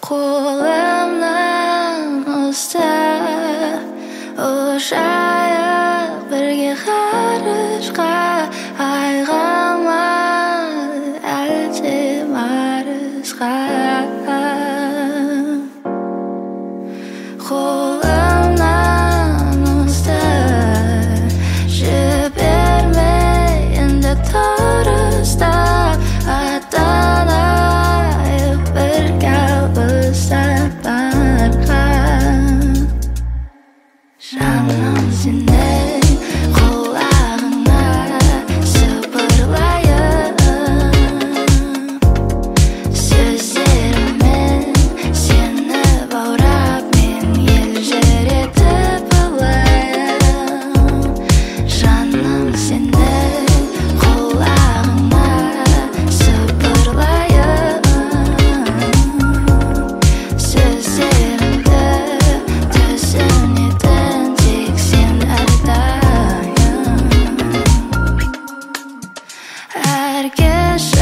Қолымнан ұстап ұшайық бірге ғарышқа, айға ма әлде Марсқа. Қолымнан ұстап жібермей енді тұрыста, аттанайық бірге алыс сапарға. Жаным сенің құлағыңа сыбырлайын, сөздеріммен сені баурап мен елжіретіп алайын. Жаным сенің құлағыңа сыбырлайын, сөздерімді түсінетін тек сен әрдайым. Әр кеш